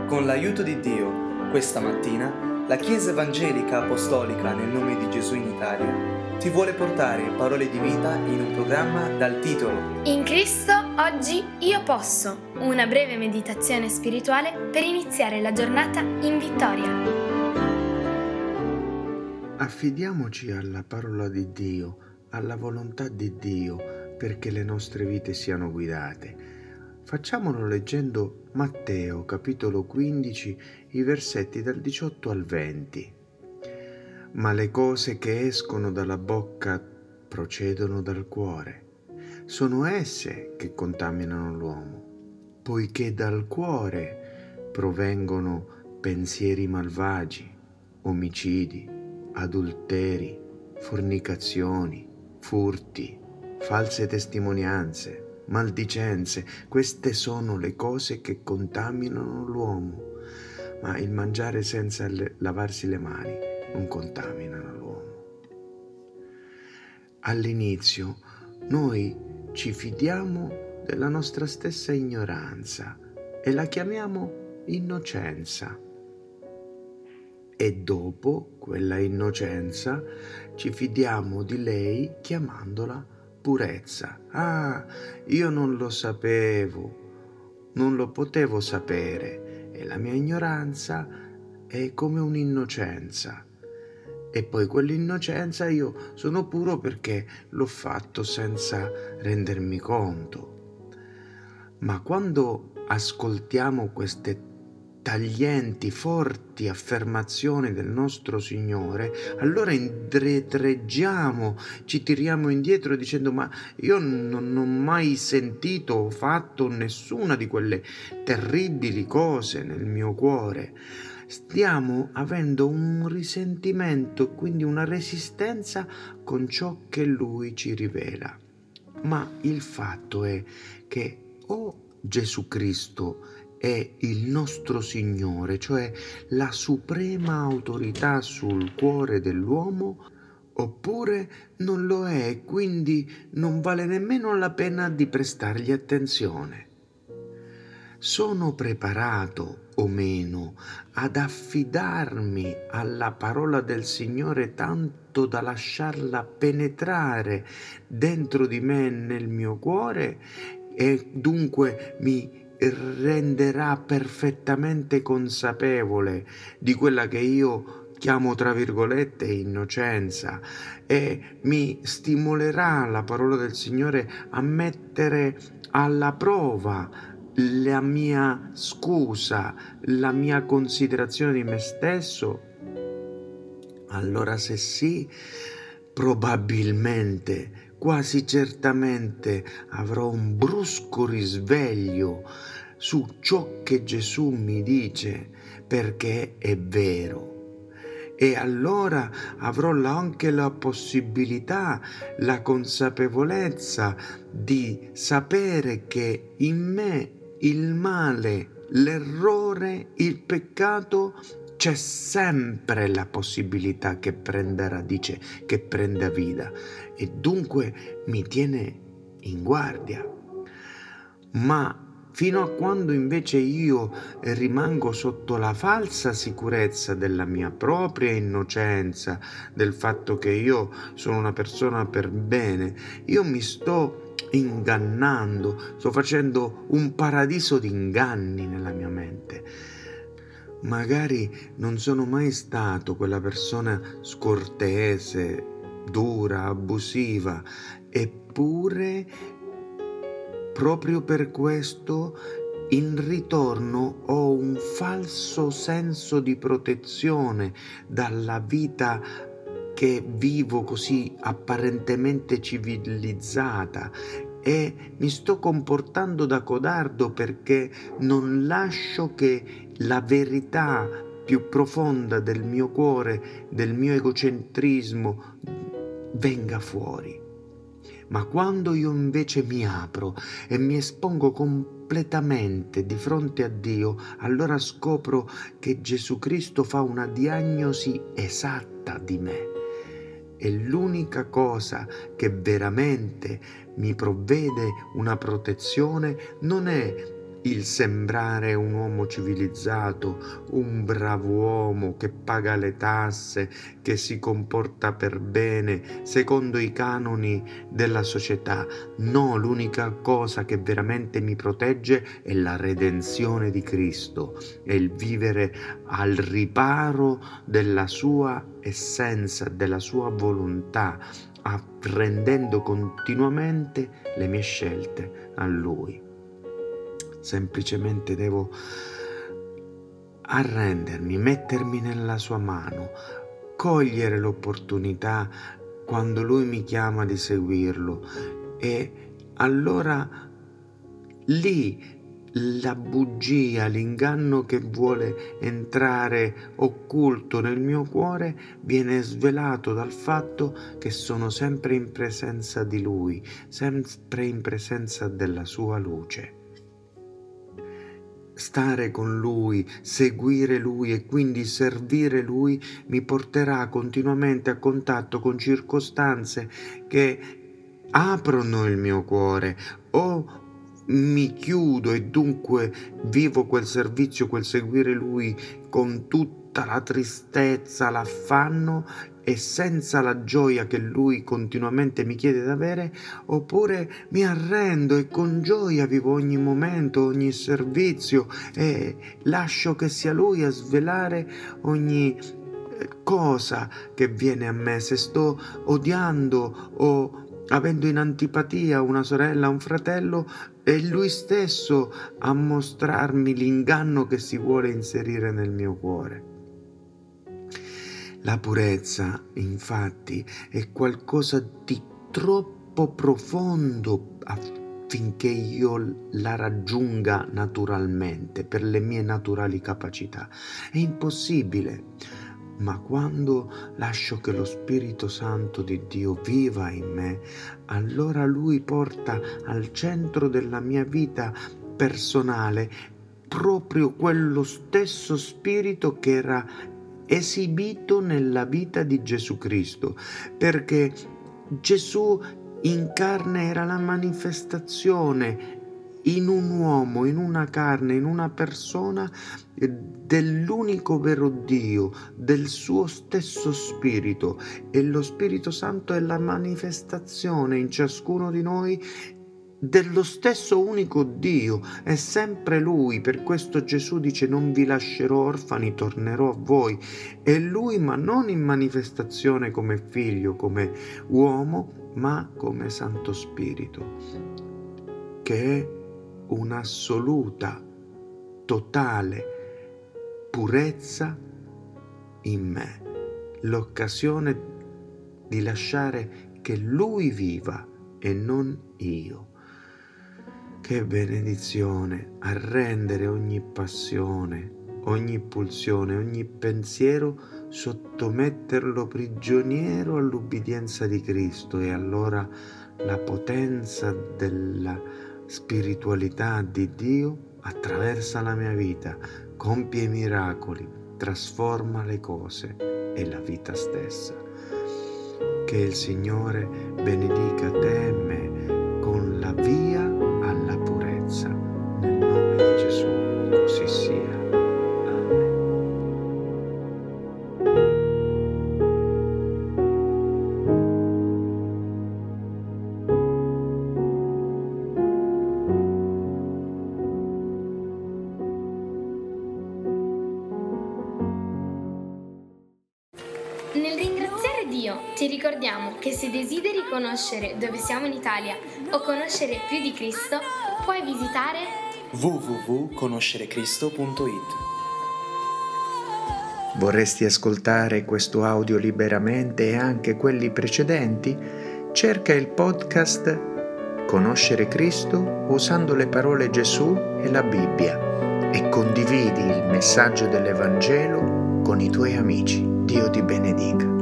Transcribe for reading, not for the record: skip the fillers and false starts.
Con l'aiuto di Dio, questa mattina, la Chiesa Evangelica Apostolica nel nome di Gesù in Italia ti vuole portare parole di vita in un programma dal titolo In Cristo oggi io posso, una breve meditazione spirituale per iniziare la giornata in vittoria. Affidiamoci alla parola di Dio, alla volontà di Dio perché le nostre vite siano guidate. Facciamolo leggendo Matteo capitolo 15, i versetti dal 18 al 20. Ma le cose che escono dalla bocca procedono dal cuore. Sono esse che contaminano l'uomo, poiché dal cuore provengono pensieri malvagi, omicidi, adulteri, fornicazioni, furti, false testimonianze, maldicenze. Queste sono le cose che contaminano l'uomo, ma il mangiare senza lavarsi le mani non contaminano l'uomo. All'inizio noi ci fidiamo della nostra stessa ignoranza e la chiamiamo innocenza. E dopo quella innocenza ci fidiamo di lei chiamandola purezza. Ah, io non lo sapevo, non lo potevo sapere, e la mia ignoranza è come un'innocenza. E poi quell'innocenza io sono puro perché l'ho fatto senza rendermi conto. Ma quando ascoltiamo queste taglienti, forti affermazioni del nostro Signore, allora indietreggiamo, ci tiriamo indietro dicendo: ma io non ho mai sentito o fatto nessuna di quelle terribili cose nel mio cuore. Stiamo avendo un risentimento, quindi una resistenza con ciò che Lui ci rivela. Ma il fatto è che Gesù Cristo è il nostro Signore, cioè la suprema autorità sul cuore dell'uomo, oppure non lo è e quindi non vale nemmeno la pena di prestargli attenzione. Sono preparato o meno ad affidarmi alla parola del Signore tanto da lasciarla penetrare dentro di me e nel mio cuore, e dunque mi renderà perfettamente consapevole di quella che io chiamo tra virgolette innocenza, e mi stimolerà la parola del Signore a mettere alla prova la mia scusa, la mia considerazione di me stesso? Allora, se sì, probabilmente, quasi certamente avrò un brusco risveglio su ciò che Gesù mi dice, perché è vero. E allora avrò anche la possibilità, la consapevolezza di sapere che in me il male, l'errore, il peccato, c'è sempre la possibilità che prenda radice, che prenda vita, e dunque mi tiene in guardia. Ma fino a quando invece io rimango sotto la falsa sicurezza della mia propria innocenza, del fatto che io sono una persona per bene, io mi sto ingannando, sto facendo un paradiso di inganni nella mia mente. Magari non sono mai stato quella persona scortese, dura, abusiva, eppure proprio per questo in ritorno ho un falso senso di protezione dalla vita che vivo così apparentemente civilizzata, e mi sto comportando da codardo perché non lascio che la verità più profonda del mio cuore, del mio egocentrismo, venga fuori. Ma quando io invece mi apro e mi espongo completamente di fronte a Dio, allora scopro che Gesù Cristo fa una diagnosi esatta di me. E l'unica cosa che veramente mi provvede una protezione non è il sembrare un uomo civilizzato, un bravo uomo che paga le tasse, che si comporta per bene secondo i canoni della società. No, l'unica cosa che veramente mi protegge è la redenzione di Cristo, è il vivere al riparo della sua essenza, della sua volontà, apprendendo continuamente le mie scelte a Lui. Semplicemente devo arrendermi, mettermi nella sua mano, cogliere l'opportunità quando Lui mi chiama di seguirlo, e allora lì la bugia, l'inganno che vuole entrare occulto nel mio cuore viene svelato dal fatto che sono sempre in presenza di Lui, sempre in presenza della sua luce. Stare con Lui, seguire Lui e quindi servire Lui mi porterà continuamente a contatto con circostanze che aprono il mio cuore, o mi chiudo e dunque vivo quel servizio, quel seguire Lui con tutta la tristezza, l'affanno e senza la gioia che Lui continuamente mi chiede di avere, oppure mi arrendo e con gioia vivo ogni momento, ogni servizio e lascio che sia Lui a svelare ogni cosa che viene a me. Se sto odiando o avendo in antipatia una sorella, un fratello, è Lui stesso a mostrarmi l'inganno che si vuole inserire nel mio cuore. La purezza, infatti, è qualcosa di troppo profondo affinché io la raggiunga naturalmente, per le mie naturali capacità. È impossibile. Ma quando lascio che lo Spirito Santo di Dio viva in me, allora Lui porta al centro della mia vita personale proprio quello stesso Spirito che era esibito nella vita di Gesù Cristo, perché Gesù in carne era la manifestazione in un uomo, in una carne, in una persona dell'unico vero Dio, del suo stesso Spirito, e lo Spirito Santo è la manifestazione in ciascuno di noi dello stesso unico Dio, è sempre Lui. Per questo Gesù dice: non vi lascerò orfani, tornerò a voi. È Lui, ma non in manifestazione come figlio, come uomo, ma come Santo Spirito, che è un'assoluta, totale purezza in me, l'occasione di lasciare che Lui viva e non io. Che benedizione arrendere ogni passione, ogni pulsione, ogni pensiero, sottometterlo prigioniero all'ubbidienza di Cristo, e allora la potenza della spiritualità di Dio attraversa la mia vita, compie i miracoli, trasforma le cose e la vita stessa. Che il Signore benedica te e me con la via alla purezza. Nel nome di Gesù, così sia. Amen. Nel ringraziare Dio ti ricordiamo che se desideri conoscere dove siamo in Italia o conoscere più di Cristo, puoi visitare www.conoscerecristo.it. Vorresti ascoltare questo audio liberamente e anche quelli precedenti? Cerca il podcast Conoscere Cristo usando le parole Gesù e la Bibbia e condividi il messaggio dell'Evangelo con i tuoi amici. Dio ti benedica.